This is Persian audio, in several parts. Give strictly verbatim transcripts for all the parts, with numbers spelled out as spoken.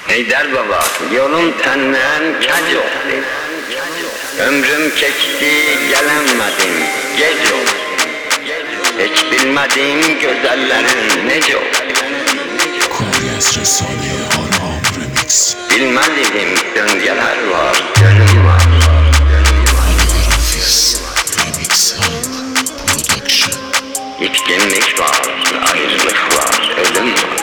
Heydər baba, yolum səndən kəc oldu. Ömrüm keçdi, gələnmədim, gec oldu. Heç bilmədim gözəllərin necə oldu. Koryas Rəsali Aram Remix. Bilmədim döngələr var, gönül var. Grafis Remix Hand Production. İtkinlik var, ayrılık var, ölüm var.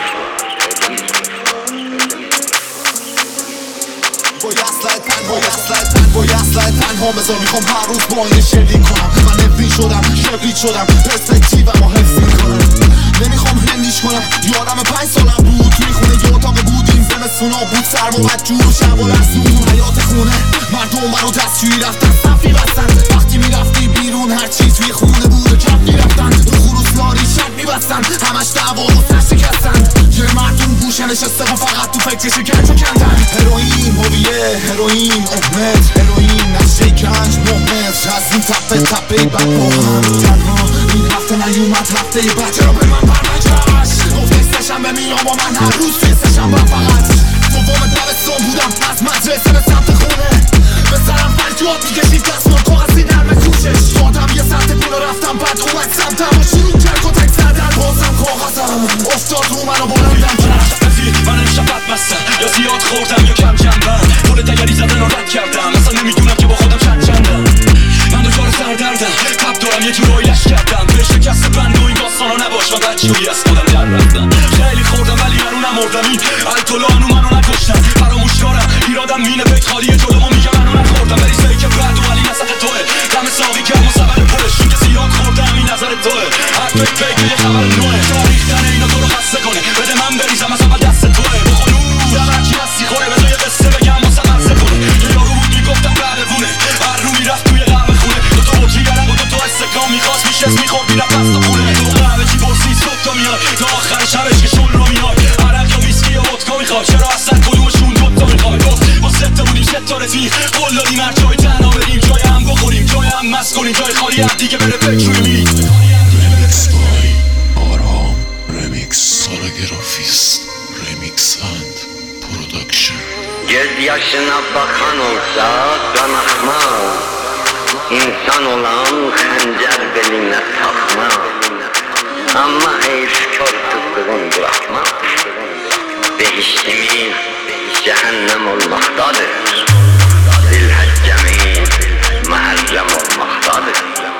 باید تنها بذار میخوام هر روز با این شکلی کنم. من نفرین شدم شکلی شدم پرسپکتیوم رو حفظ میکنم. نمیخوام هندیش کنم یادم پنج سالم بود توی خونه یه اتاق بودیم زمستونا بود سرما و جور و شب و رسون حیات خونه مردم برا دستشویی رفتن صفی بستن وقتی میرفتی بیرون هر چیز توی خونه بود و کف میرفتن رو خروس لاری شب میبستن همش دعوا و سر شکستن یه مردم گوشه نشسته و فقط تو فکرش گنج و کندن هروئین هویه هروئین امت هروئین نقشه گنج محمد از این تپه تپه بد با هم تنها این هفته نیومد هفته بعد چرا به من برنگشت گفت نیستشم به میام و من هر روز فیستشم و فقط دوم دبستان بودم از مدرسه به سمت خونه به سرم فریاد میکشید دستمال کاغذی نرم کوشش دادم یه سمت پول رفتم بعد اومد سمتم و شروع کرد کتک زدن بازم کاغذم افتاد رو منو بلندم کرد من امشب بدبستم یا زیاد خوردم یا کم جنبم پول دگری زدن و رد کردم اصلا نمیدونم که با خودم چند چندم من دچار سردردم تب دارم یه جورایی لش کردم به شکست بند و این داستانا نباش من بدجوری از خودم در رفتم خیلی خوردم ولی هنو نمردم این التولانو منو نکشتم فراموش کارم ایرادم مینه بیت خالیه جلومو میگه منو نخوردم ولی سهی که بعد و ولی نسط توه دم ساقی گرم و سبر پرش این که زیاد خوردم این نظر توه هر پیک پیک یه خبر نوه تاریختن اینا تو رو خسته کنه بده من بریزم از اول دست توه بخونو در هرکی هستی خوره بذار یه قصه بگم واسه مرزه کنه یه یارو بود میگفتم قهربونه هر رو میرفت توی قهوه خونه دو تا اوکی گرم و دو تا استکام میخواست میشست میخورد میرفت از تا خونه تو قهوه چی برسی صبح تا میاد تا آخر شبش که شل رو میاد عرق یا ویسکی یا ودکا میخواد چرا اصلا کدومشون دوتا میخواد گفت با سته بودیم سه تا رفیق قول دادیم هر جای تنها بریم جای هم بخوریم جای هم مست کنیم جای خالی هم دیگه بره فکر روی میری Remix by Aram Remix. Grafis Remix Hand Production. Göz yaşına bakan olsa can akmaz. İnsan olan xəncər belinə taxmaz. Amma heyf kör tutduğun bırakmaz. Behiştimiz cəhənnəm olmaqdadır. Zilhəccəmiz məhərrəm olmaqdadır.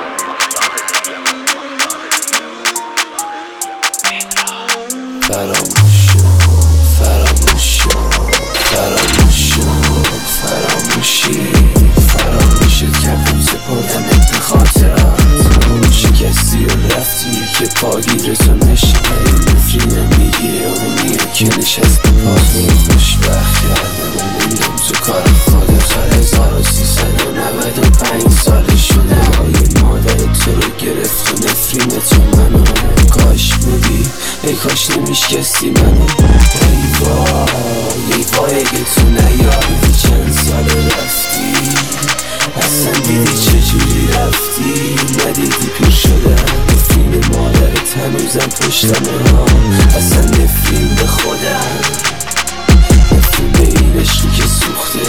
فراموشم فراموشم فراموشم فراموشی فراموشت کردم سپردم به خاطرات اون شکستی و رفتی که پاگیرتو نشنه نفرینم میگیره و میره که نشست به پاس خوشبخت کردم و موندم تو کار خودت هزار و سیصد و نود و پنج سال شده های مادر تو رو گرفت و نفرینتو منو کاش بودی ای کاش نمیشکستی منو ای وای ای وای اگه تو نیایی چند سال رفتی اصلا دیدی چجوری رفتی ندیدی پیر شدم نفرین مادرت هنوزم پشتمه ها اصلا نفرین به خودم نفرین به این عشقی که سوخته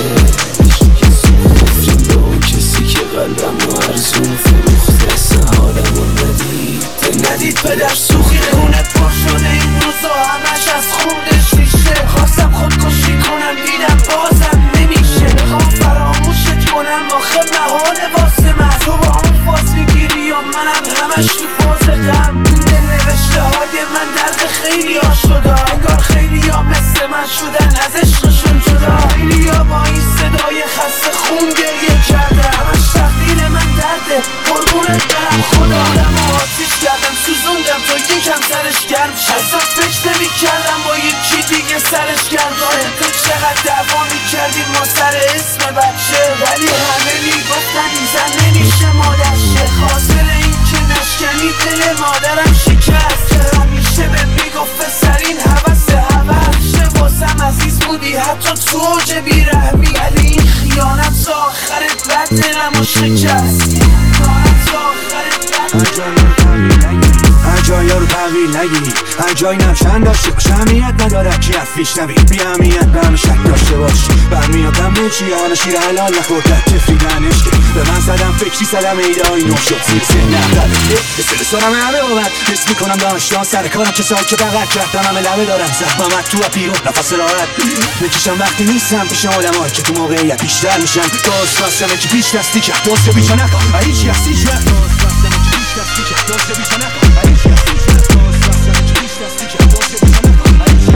نفرین به اون کسی که قلبم رو ارزون فروخته اصلا حالم رو ندید ندید پدر سوخی خونت پر شده این روزا همش از خوردش میشه خواستم خودکشی کنم دیدم بازم نمیشه میخوام فراموشت کنم آخه محاله واسه من تو با اون فاز میگیری یا منم همش تو فاز غم دل نوشته های من درد خیلی ها شده انگار خیلی ها مثل من شدن از عشقشون جدا خیلی ها با این صدای خسته خون گریه کرده همش تقدیر من درده قربونت برم خدا آدم و آتیش کردم سوزوندم تا یکم سرش گرم شد اصلا فکر نمی کردم با یکی دیگه سرش گرم تو چقدر دعوا می کردیم ما سر اسم بچه ولی همه می گفتن این زن نمیشه مادرشه خاطر این که نشکنی دل مادرم شکست که همیشه به میگفت پسرین حوث حوث واسم عزیز بودی حتی تو اوج بیرحمی ولی این خیانت تا آخرت بد دلم و شکست خیانت تا آخرت بد I join your تحویل نگیری هر جایی نمشن داشته باش اهمیت نداره کی از فیش نوی بی اهمیت به همه شک داشته باش برمیادم نچیان شیر حلال نخوردت تفریدنش که به من زدم فکری زدم ایدهایی نو شد زیر سن نقدر مثل سارم همه بابت حس میکنم داشتان سر کارم کسایی که بغل کردم همه لبه دارم زخمم تو و پیرون نفس راحت میکشم وقتی نیستم پیش آدمایی که تو موقعیت بیشتر میشن دوست راستمه که پیش دستی کرد دوست بیچه نکن هیچی هستی کرد دوست راستمه که پیش دستی کرد دوست بیچه نکن هیچی هستی کرد دوست راستمه که پیش دستی کرد دوست بیچه نکن هیچی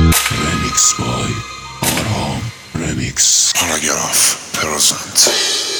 Remix by Arham Remix. Paragraf present.